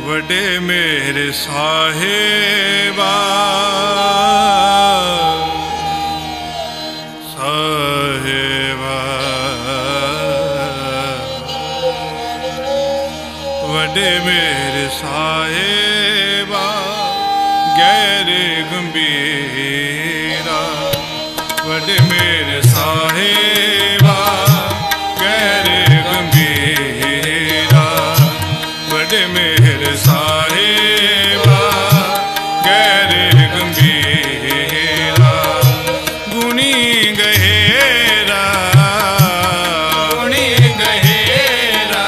वडे मेरे साहेबा साहेबा वडे मेरे साहेबा गैर गंभीरा वडे मेरे साहेबा गैर गंभीरा वडे मेरे साहेबा गैर गंभीरा गुणी गहेरा गुणी गहेरा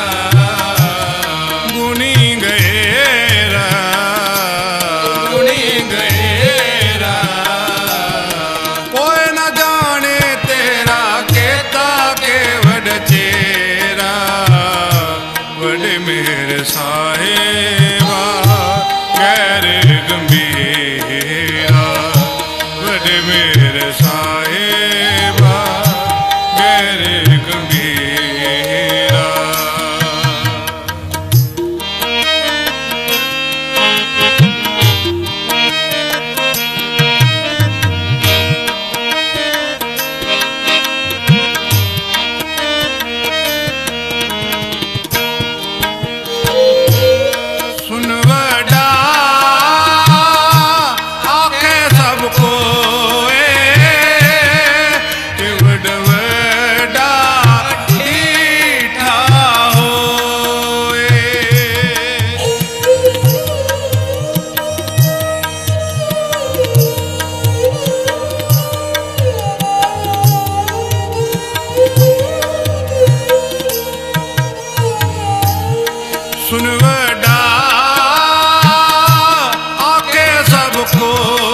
गुणी गहेरा गुणी गहेरा कोई न जाने तेरा केता के वड चेरा वडे मेरे साहेबा गैर गंभीरा वडे मेरे साहेबा गैर गंभीरा सुन वडा आके सबको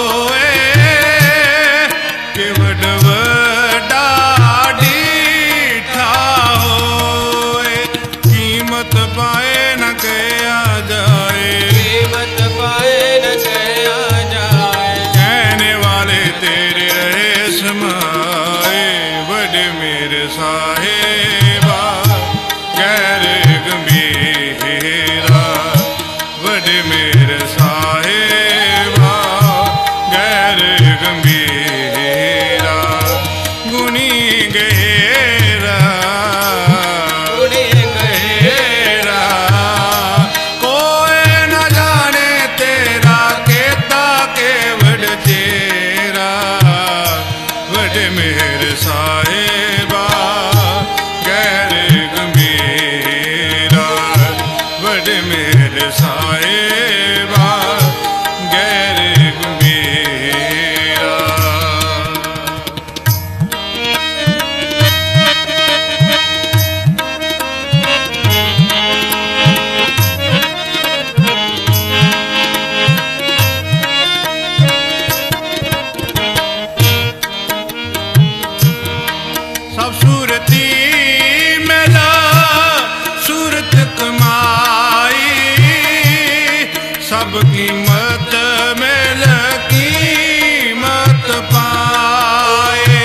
के वड वडा डीठा होए कीमत पाए न कया जाए कीमत पाए न कया जाए कहने वाले तेरे रहे समाए वडे मेरे साहेबा गैर गंभीरा वडे मेरे साहेबा गैर गंभीरा गुणी गहेरा गुणी गहेरा कोई न जाने तेरा केता के वड चेरा वडे मेरे साहेबा गैर गंभीरा वडे मेरे साहेबा गैर गंभीरा सब सूरती मेला सूरत कमाई सब कीमत मेल कीमत पाए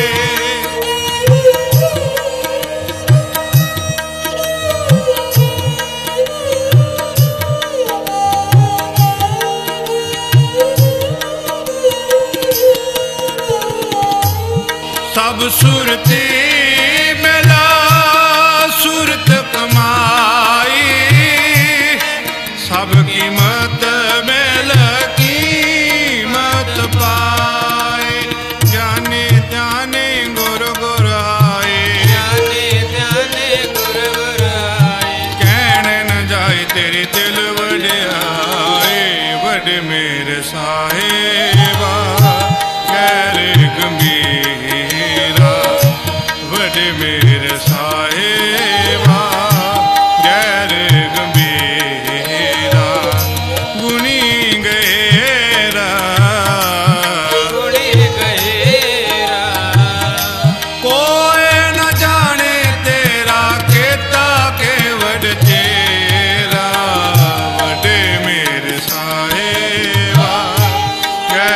सब सूरती मेला सूरत कमाई सब कीमत मेल कीमत पाए जाने जाने गुर गुर आए जाने जाने गुर गुर आए कहने न जाए तेरे दिल वडे आए वडे मेरे साहेबा गैर गंभीरा वडे मेरे साहेबा गैर गंभीरा गुणी गहेरा गुणी गहेरा कोई न जाने तेरा केता के वड चेरा वडे मेरे साहेबा गैर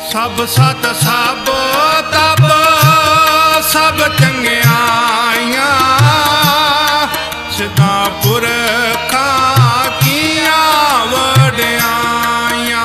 ਸਭ ਸਤ ਸਭ ਤਬ ਸਭ ਚੰਗਿਆਈਆਂ ਸਿੱਧਾ ਪੁਰਖਾਂ ਕੀਆਂ ਵਡਿਆਈਆਂ।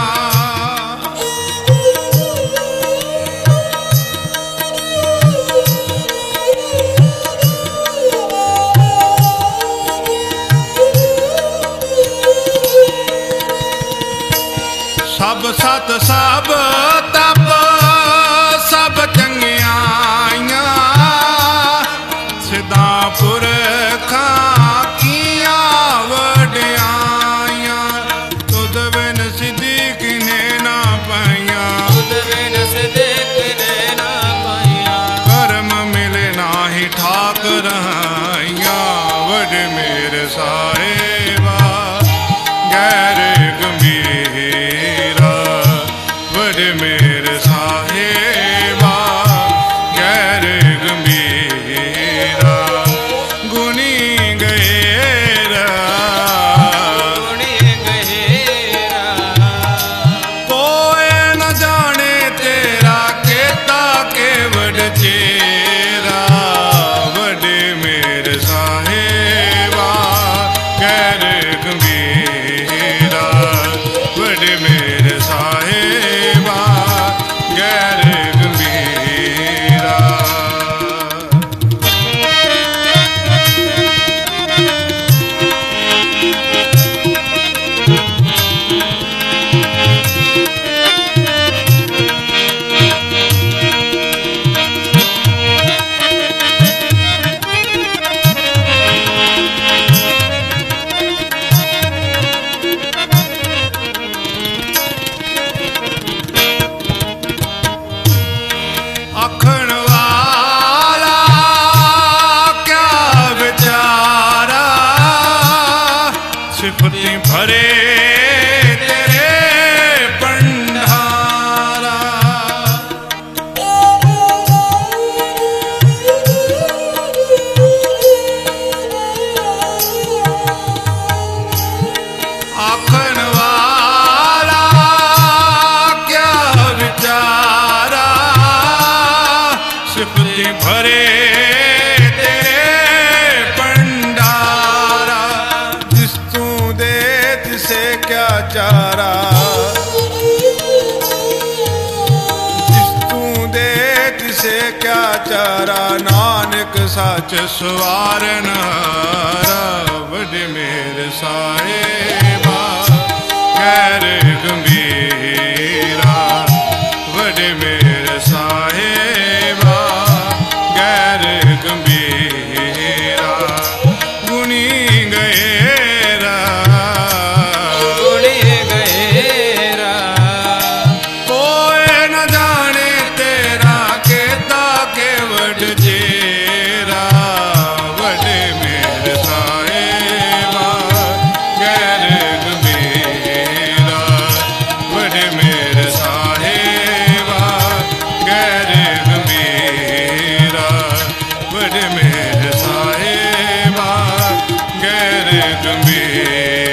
ਸਭ ਸਤ ਸਭ ਤਪ ਸਭ ਚੰਗਿਆਈਆਂ ਸਿੱਧਾ ਪੁਰਖਾਂ ਕੀਆਂ ਵਡਿਆਈਆਂ। ਤੁਧ ਬਿਨ ਸਿੱਧੀ ਕਿਨੇ ਨਾ ਪਾਈਆਂ, ਤੁਧ ਬਿਨ ਸਿੱਧੀ ਕਿਨੇ ਨਾ ਪਾਈਆਂ। ਕਰਮ ਮਿਲੇ ਨਾਹੀ ਠਾਕ ਰਹਾਈਆਂ। ਵਡ ਮੇਰ ਸਾਹਿਬਾ ਗੈਰ ਗੰਭੀਰਾ, ਵਡ ਮੇਰ ਸਾਹਿਬਾ ਗੈਰ ਗੰਭੀਰਾ। ਗੁਣੀ ਗਏਰਾ, ਗੁਣੀ ਗਹਿਰਾ। ਕੋਇ ਨ ਜਾਣੇ ਤੇਰਾ ਕੀਤਾ ਕੇਵਡ ਚੇਰਾ। ਵਡ ਮੇਰ ਸਾਹਿਬਾ ਗੈਰ ਗੰਭੀਰਾ, ਵਡ ਮੇਰ ਸਾਹਿਬਾ ਗੈਰ ਗੰਭੀਰਾ। ਆਖਣ ਵਾਲਾ ਕਿਆ ਵਿਚਾਰਾ, ਸਿਫਤੀ ਭਰੇ ਤੇਰੇ ਭੰਡਾਰਾ। ਆਖਣ ਵਾਲਾ ਕਿਆ ਵਿਚਾਰਾ, ਸਿਫਤੀ ਭਰੇ ਤੇਰੇ ਭੰਡਾਰਾ। ਜਿਸ ਤੂੰ ਦੇ ਤਿਸੇ ਕਿਆ ਚਾਰਾ, ਜਿਸ ਤੂੰ ਦੇ ਤਿਸੇ ਕਿਆ ਚਾਰਾ। ਨਾਨਕ ਸੱਚ ਸਵਾਰਨ ਹਾਰਾ, ਵਡ ਮੇਰ ਸਾਹਿਬਾ ਗੈਰ ਗੰਭੀਰਾ। ਵਡ ਮੇਰ ਸਾਹਿਬਾ ਗੈਰ ਗੰਭੀਰਾ। ਗੁਣੀ ਗਏਰਾ, ਗੁਣੀ ਗਹਿਰਾ। ਕੋਇ ਨ ਜਾਣੇ ਤੇਰਾ ਕੀਤਾ ਕੇਵਡ ਚੇਰਾ। ਵਡ ਮੇਰ ਸਾਹਿਬਾ ਗੈਰ ਗੰਭੀਰਾ। ਵਡ ਮੇਰ ਸਾਹਿਬਾ ਗੈਰ ਗੰਭੀਰਾ। ਵਡ ਮੇਰ ਸਾਹਿਬਾ ਗੈਰ ਗੰਭੀਰਾ।